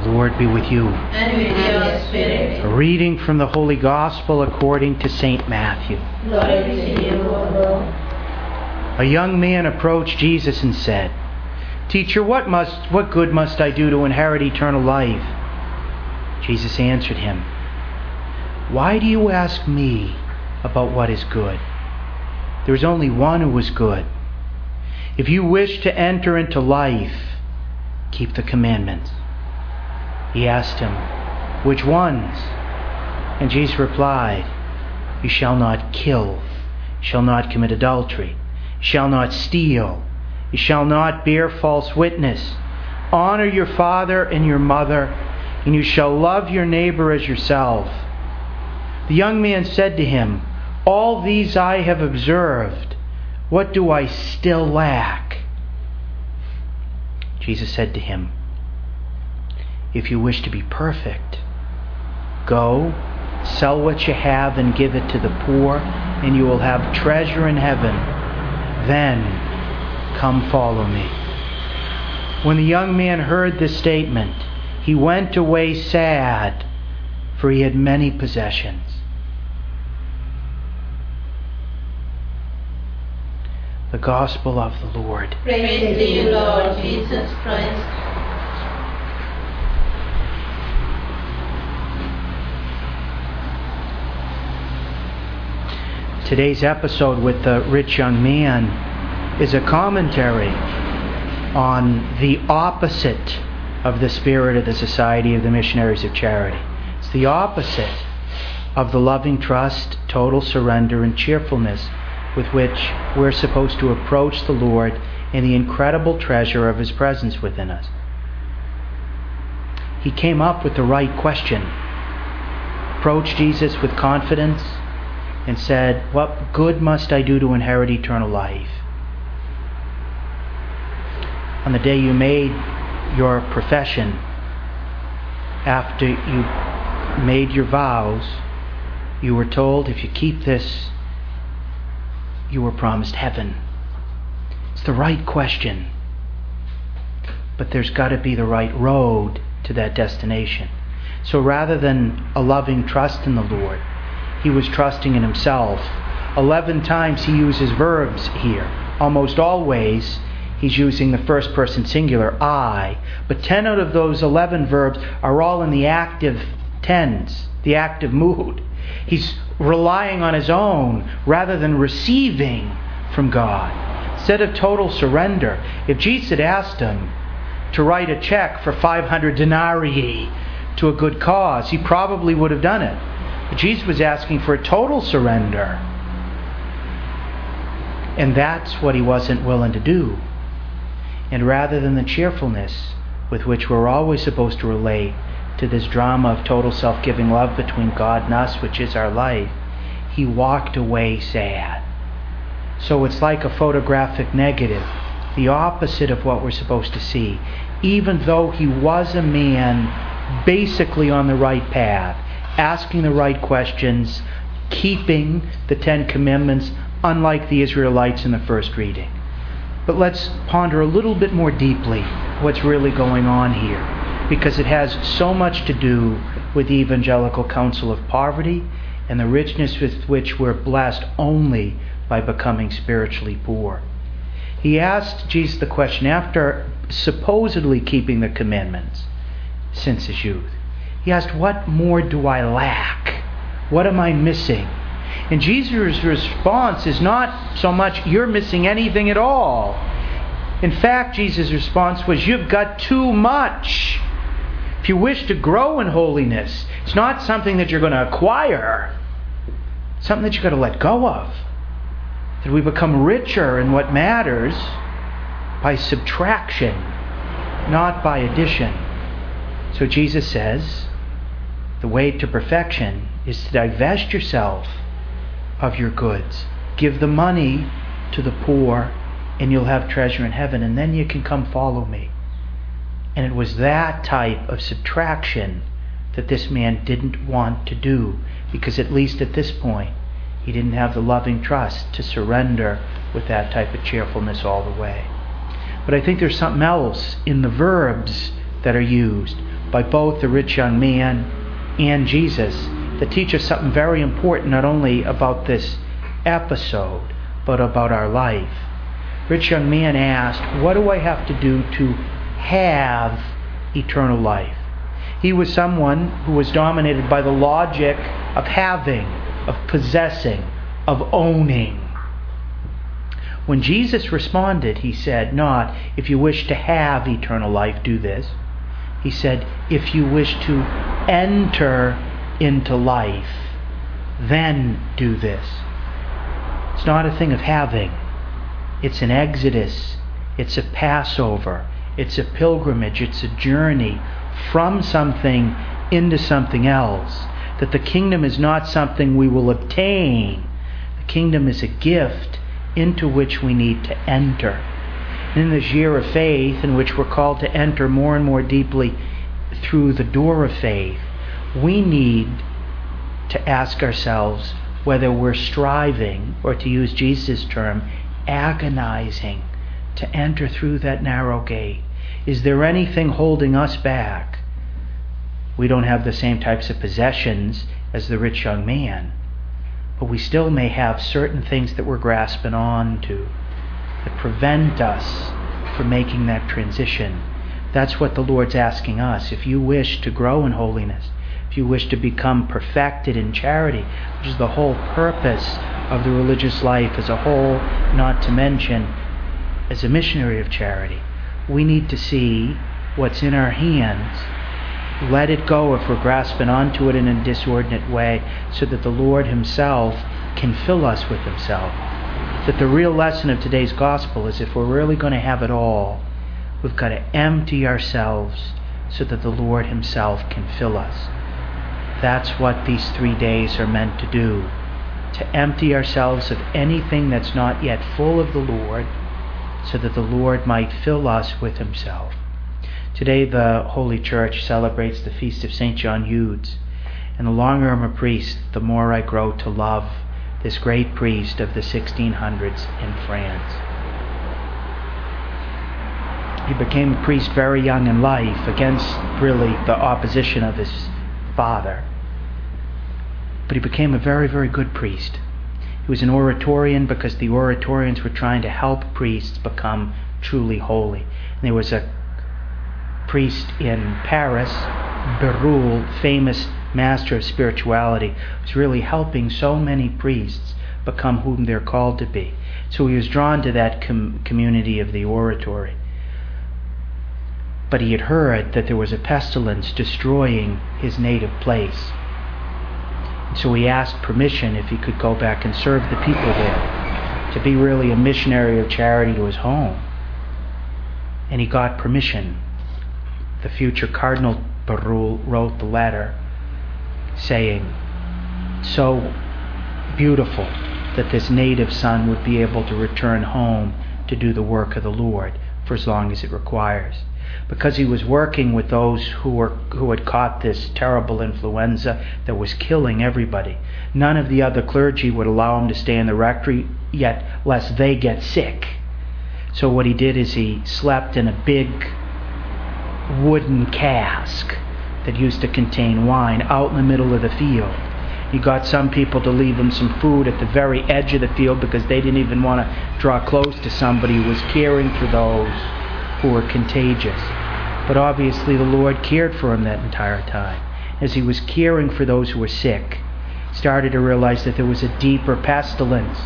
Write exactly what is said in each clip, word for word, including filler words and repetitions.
The Lord be with you. And with your spirit. A reading from the Holy Gospel according to Saint Matthew. Glory to you, O Lord. A young man approached Jesus and said, "Teacher, what must what good must I do to inherit eternal life?" Jesus answered him, "Why do you ask me about what is good? There is only one who is good. If you wish to enter into life, keep the commandments." He asked him, "Which ones?" And Jesus replied, "You shall not kill, you shall not commit adultery, you shall not steal, you shall not bear false witness, honor your father and your mother, and you shall love your neighbor as yourself." The young man said to him, "All these I have observed. What do I still lack?" Jesus said to him, "If you wish to be perfect, go, sell what you have and give it to the poor, and you will have treasure in heaven. Then come follow me." When the young man heard this statement, he went away sad, for he had many possessions. The Gospel of the Lord. Praise to you, Lord Jesus Christ. Today's episode with the rich young man is a commentary on the opposite of the spirit of the Society of the Missionaries of Charity. It's the opposite of the loving trust, total surrender, and cheerfulness with which we're supposed to approach the Lord and the incredible treasure of His presence within us. He came up with the right question, approached Jesus with confidence, and said, "What good must I do to inherit eternal life?" On the day you made your profession, after you made your vows, you were told, if you keep this, you were promised heaven. It's the right question, but there's got to be the right road to that destination. So rather than a loving trust in the Lord, he was trusting in himself. Eleven times he uses verbs here. Almost always he's using the first person singular, I. But ten out of those eleven verbs are all in the active tense, the active mood. He's relying on his own rather than receiving from God. Instead of total surrender, if Jesus had asked him to write a check for five hundred denarii to a good cause, he probably would have done it. But Jesus was asking for a total surrender. And that's what he wasn't willing to do. And rather than the cheerfulness with which we're always supposed to relate to this drama of total self-giving love between God and us, which is our life, he walked away sad. So it's like a photographic negative, the opposite of what we're supposed to see. Even though he was a man basically on the right path, asking the right questions, keeping the Ten Commandments, unlike the Israelites in the first reading. But let's ponder a little bit more deeply what's really going on here, because it has so much to do with the evangelical counsel of poverty and the richness with which we're blessed only by becoming spiritually poor. He asked Jesus the question after supposedly keeping the commandments since his youth. He asked, "What more do I lack? What am I missing?" And Jesus' response is not so much, "You're missing anything at all." In fact, Jesus' response was, "You've got too much." If you wish to grow in holiness, it's not something that you're going to acquire. It's something that you've got to let go of. That we become richer in what matters by subtraction, not by addition. So Jesus says, the way to perfection is to divest yourself of your goods. Give the money to the poor, and you'll have treasure in heaven, and then you can come follow me. And it was that type of subtraction that this man didn't want to do, because at least at this point, he didn't have the loving trust to surrender with that type of cheerfulness all the way. But I think there's something else in the verbs that are used by both the rich young man and Jesus that teach us something very important, not only about this episode, but about our life. Rich young man asked, what do I have to do to have eternal life? He was someone who was dominated by the logic of having, of possessing, of owning. When Jesus responded, he said, not, if you wish to have eternal life, do this. He said, if you wish to enter into life, then do this. It's not a thing of having. It's an exodus. It's a Passover. It's a pilgrimage. It's a journey from something into something else. That the kingdom is not something we will obtain. The kingdom is a gift into which we need to enter. And in this year of faith, in which we're called to enter more and more deeply through the door of faith, we need to ask ourselves whether we're striving, or to use Jesus' term, agonizing to enter through that narrow gate. Is there anything holding us back? We don't have the same types of possessions as the rich young man, but we still may have certain things that we're grasping on to that prevent us from making that transition. That's what the Lord's asking us. If you wish to grow in holiness, if you wish to become perfected in charity, which is the whole purpose of the religious life as a whole, not to mention as a missionary of charity, we need to see what's in our hands, let it go if we're grasping onto it in a disordinate way, so that the Lord himself can fill us with himself. That the real lesson of today's gospel is, if we're really going to have it all, we've got to empty ourselves so that the Lord himself can fill us. That's what these three days are meant to do. To empty ourselves of anything that's not yet full of the Lord, so that the Lord might fill us with himself. Today the Holy Church celebrates the feast of Saint John Eudes. And the longer I'm a priest, the more I grow to love this great priest of the sixteen hundreds in France. He became a priest very young in life, against really the opposition of his father. But he became a very, very good priest. He was an Oratorian because the Oratorians were trying to help priests become truly holy. And there was a priest in Paris, Berulle, famous master of spirituality, was really helping so many priests become whom they're called to be. So he was drawn to that com- community of the oratory. But he had heard that there was a pestilence destroying his native place. And so he asked permission if he could go back and serve the people there, to be really a missionary of charity to his home. And he got permission. The future Cardinal Berulle wrote the letter saying, so beautiful that this native son would be able to return home to do the work of the Lord for as long as it requires. Because he was working with those who were who had caught this terrible influenza that was killing everybody. None of the other clergy would allow him to stay in the rectory, yet lest they get sick. So what he did is he slept in a big wooden cask that used to contain wine out in the middle of the field. He got some people to leave him some food at the very edge of the field because they didn't even want to draw close to somebody who was caring for those who were contagious. But obviously the Lord cared for him that entire time. As he was caring for those who were sick, he started to realize that there was a deeper pestilence.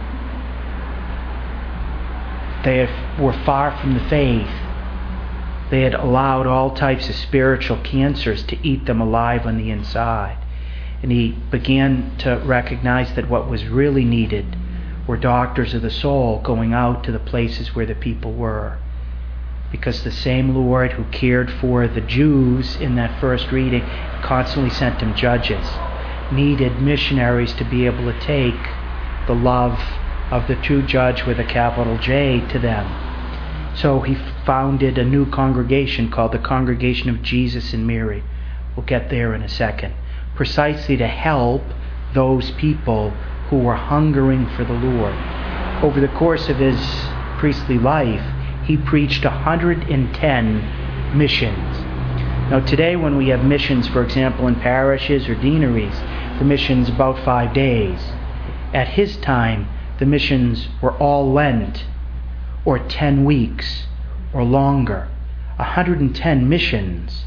They were far from the faith. They had allowed all types of spiritual cancers to eat them alive on the inside. And he began to recognize that what was really needed were doctors of the soul going out to the places where the people were. Because the same Lord who cared for the Jews in that first reading constantly sent them judges, needed missionaries to be able to take the love of the true judge with a capital J to them. So he founded a new congregation called the Congregation of Jesus and Mary. We'll get there in a second. Precisely to help those people who were hungering for the Lord. Over the course of his priestly life, he preached one hundred ten missions Now today when we have missions, for example, in parishes or deaneries, the mission's about five days. At his time, the missions were all Lent, or ten weeks, or longer. one hundred ten missions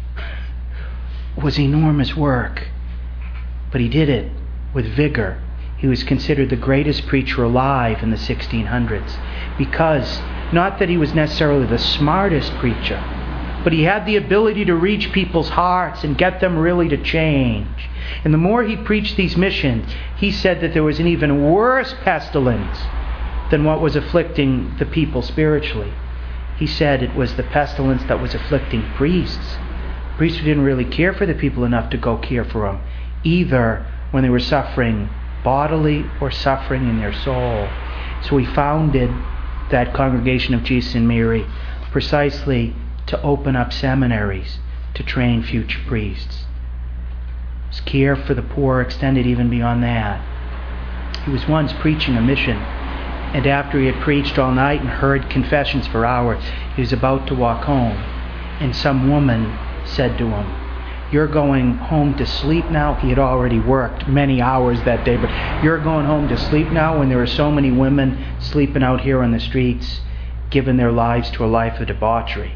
was enormous work. But he did it with vigor. He was considered the greatest preacher alive in the sixteen hundreds because, not that he was necessarily the smartest preacher, but he had the ability to reach people's hearts and get them really to change. And the more he preached these missions, he said that there was an even worse pestilence than what was afflicting the people spiritually. He said it was the pestilence that was afflicting priests. Priests who didn't really care for the people enough to go care for them, either when they were suffering bodily or suffering in their soul. So he founded that Congregation of Jesus and Mary precisely to open up seminaries to train future priests. His care for the poor extended even beyond that. He was once preaching a mission, and after he had preached all night and heard confessions for hours, he was about to walk home, and some woman said to him, "You're going home to sleep now?" He had already worked many hours that day, but "You're going home to sleep now when there are so many women sleeping out here on the streets, giving their lives to a life of debauchery?"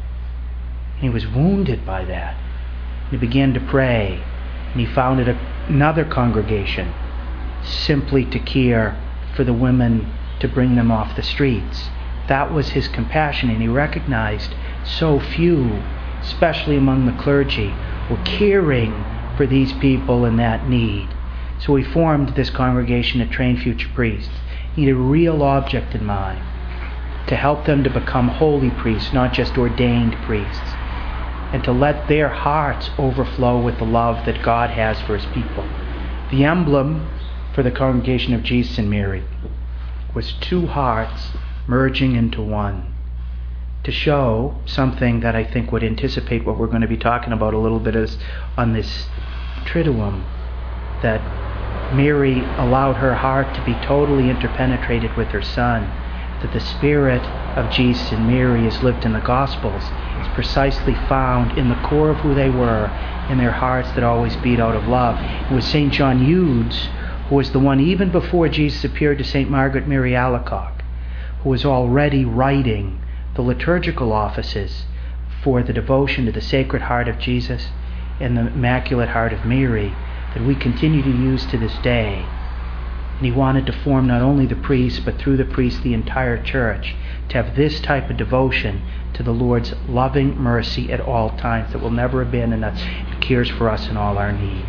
And he was wounded by that. And he began to pray, and he founded a, another congregation simply to care for the women, to bring them off the streets. That was his compassion, and he recognized so few, especially among the clergy, were caring for these people in that need. So he formed this congregation to train future priests. He had a real object in mind, to help them to become holy priests, not just ordained priests, and to let their hearts overflow with the love that God has for his people. The emblem for the Congregation of Jesus and Mary was two hearts merging into one, to show something that I think would anticipate what we're going to be talking about a little bit is on this Triduum, that Mary allowed her heart to be totally interpenetrated with her Son, that the Spirit of Jesus and Mary as lived in the Gospels is precisely found in the core of who they were, in their hearts that always beat out of love. It was Saint John Eudes who was the one, even before Jesus appeared to Saint Margaret Mary Alacoque, who was already writing the liturgical offices for the devotion to the Sacred Heart of Jesus and the Immaculate Heart of Mary that we continue to use to this day. And he wanted to form not only the priests, but through the priests the entire church, to have this type of devotion to the Lord's loving mercy at all times that will never abandon us and cares for us in all our needs.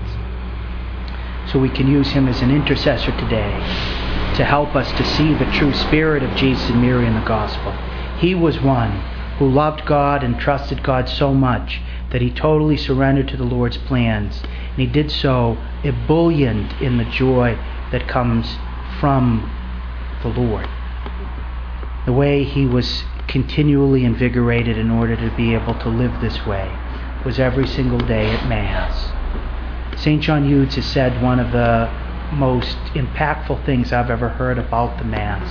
So we can use him as an intercessor today to help us to see the true spirit of Jesus and Mary in the Gospel. He was one who loved God and trusted God so much that he totally surrendered to the Lord's plans. And he did so ebullient in the joy that comes from the Lord. The way he was continually invigorated in order to be able to live this way was every single day at Mass. Saint John Eudes has said one of the most impactful things I've ever heard about the Mass.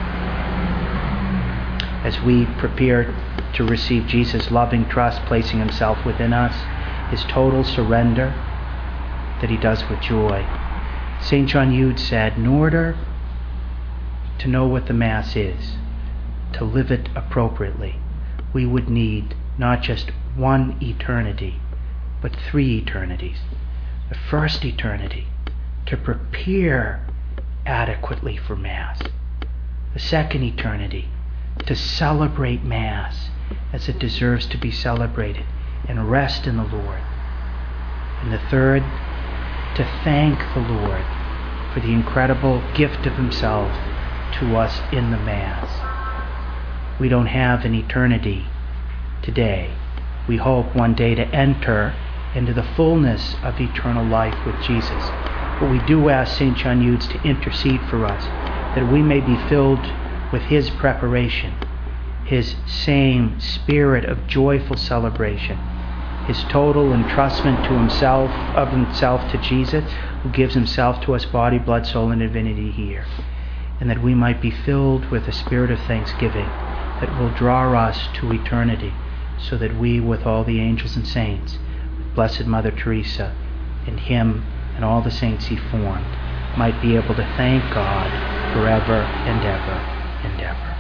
As we prepare to receive Jesus' loving trust, placing himself within us, his total surrender that he does with joy. Saint John Eudes said, in order to know what the Mass is, to live it appropriately, we would need not just one eternity, but three eternities. The first eternity, to prepare adequately for Mass. The second eternity, to celebrate Mass as it deserves to be celebrated and rest in the Lord. And the third, to thank the Lord for the incredible gift of himself to us in the Mass. We don't have an eternity today. We hope one day to enter into the fullness of eternal life with Jesus. But we do ask Saint John Eudes to intercede for us, that we may be filled with his preparation, his same spirit of joyful celebration, his total entrustment to himself, of himself to Jesus, who gives himself to us, body, blood, soul, and divinity here. And that we might be filled with a spirit of thanksgiving that will draw us to eternity so that we, with all the angels and saints, with Blessed Mother Teresa, and him and all the saints he formed, might be able to thank God forever and ever and ever.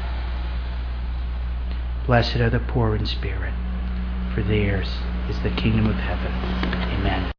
Blessed are the poor in spirit, for theirs is the kingdom of heaven. Amen.